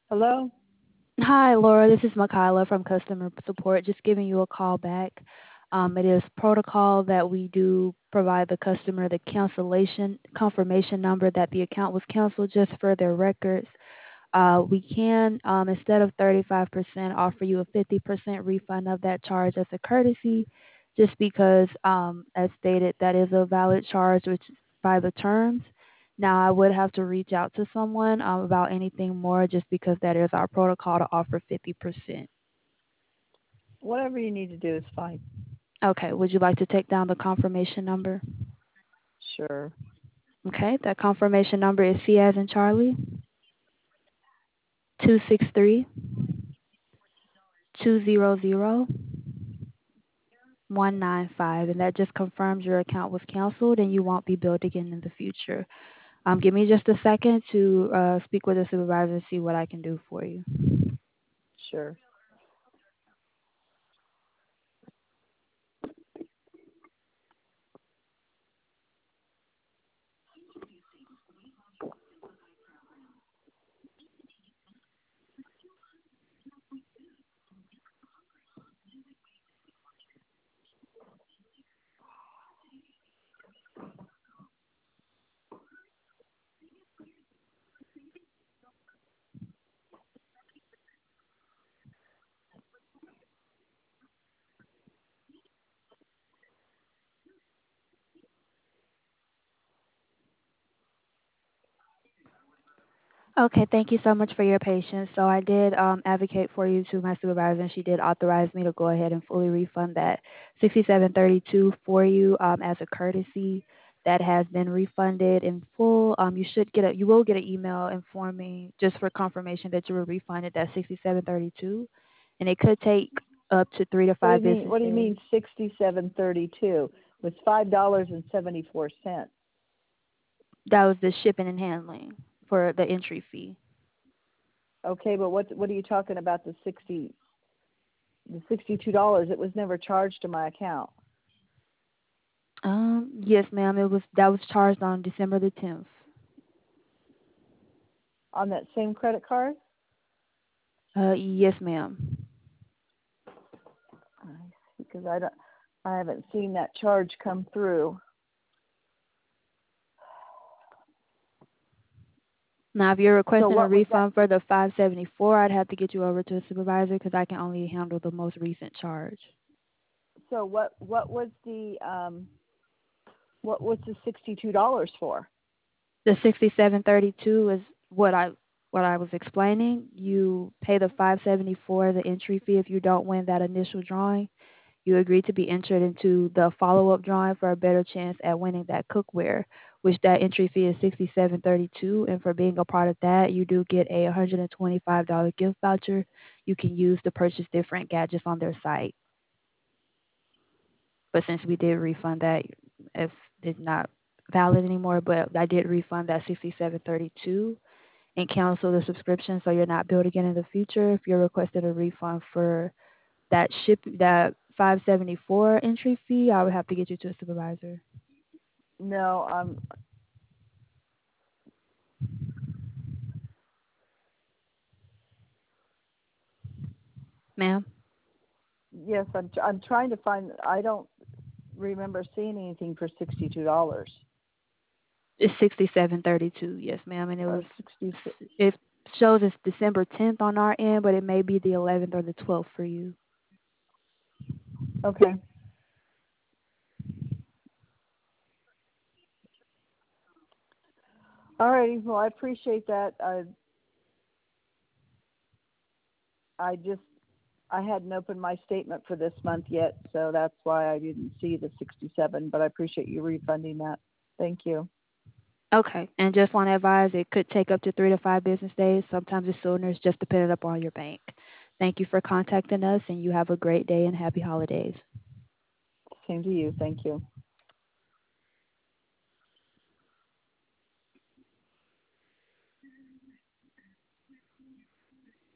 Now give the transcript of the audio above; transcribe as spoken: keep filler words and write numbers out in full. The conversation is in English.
Hello? Hi, Laura. This is Makayla from customer support. Just giving you a call back. Um, it is protocol that we do provide the customer the cancellation confirmation number that the account was canceled just for their records. Uh, we can, um, instead of thirty-five percent, offer you a fifty percent refund of that charge as a courtesy, just because, um, as stated, that is a valid charge, which is by the terms. Now, I would have to reach out to someone um, about anything more, just because that is our protocol to offer fifty percent. Whatever you need to do is fine. Okay. Would you like to take down the confirmation number? Sure. Okay. That confirmation number is C as in Charlie, two six three two zero zero one nine five, and that just confirms your account was canceled and you won't be billed again in the future. Um, give me just a second to uh, speak with the supervisor and see what I can do for you. Sure. Okay, thank you so much for your patience. So I did um, advocate for you to my supervisor, and she did authorize me to go ahead and fully refund that sixty-seven thirty-two for you um, as a courtesy. That has been refunded in full. Um, you should get a, you will get an email informing just for confirmation that you were refunded that sixty-seven thirty-two, and it could take up to three to What do you five mean? business What do you days. mean? Sixty-seven thirty-two was five dollars and seventy-four cents. That was the shipping and handling for the entry fee. Okay, but what what are you talking about? The sixty, the sixty-two dollars. It was never charged to my account Um, yes, ma'am. It was that was charged on December the tenth. on that same credit card. Uh, yes, ma'am. I see, because I don't, I haven't seen that charge come through. Now, if you're So requesting a what was that? refund for the five seventy-four, I'd have to get you over to a supervisor because I can only handle the most recent charge. So what what was the um what was the sixty-two dollars for? The sixty-seven thirty-two is what I what I was explaining. You pay the five seventy-four, the entry fee, if you don't win that initial drawing. You agree to be entered into the follow-up drawing for a better chance at winning that cookware, which that entry fee is sixty-seven thirty-two. And for being a part of that, you do get a one hundred twenty-five dollars gift voucher you can use to purchase different gadgets on their site. But since we did refund that, if it's not valid anymore, but I did refund that sixty-seven thirty-two and cancel the subscription so you're not billed again in the future. If you're requesting a refund for that ship that five seventy-four entry fee, I would have to get you to a supervisor. No, um, Ma'am, yes, I'm I'm trying to find. I don't remember seeing anything for sixty-two dollars it's sixty-seven thirty-two. Yes, ma'am, and it or was sixty. it shows it's December tenth on our end, but it may be the eleventh or the twelfth for you. Okay. All righty. Well, I appreciate that. I I just I hadn't opened my statement for this month yet, so that's why I didn't see the sixty-seven. But I appreciate you refunding that. Thank you. Okay, and just want to advise it could take up to three to five business days. Sometimes it's sooner. It's just dependent upon your bank. Thank you for contacting us, and you have a great day and happy holidays. Same to you. Thank you.